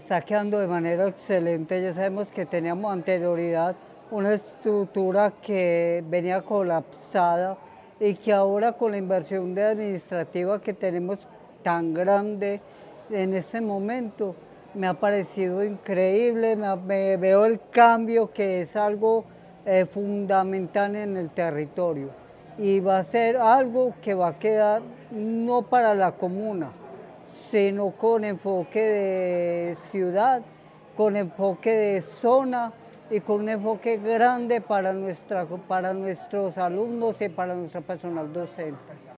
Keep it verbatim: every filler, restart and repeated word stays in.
está quedando de manera excelente. Ya sabemos que teníamos anterioridad una estructura que venía colapsada y que ahora con la inversión de administrativa que tenemos tan grande en este momento, me ha parecido increíble, me, me veo el cambio que es algo eh, fundamental en el territorio y va a ser algo que va a quedar no para la comuna, sino con enfoque de ciudad, con enfoque de zona y con un enfoque grande para, nuestra, para nuestros alumnos y para nuestro personal docente.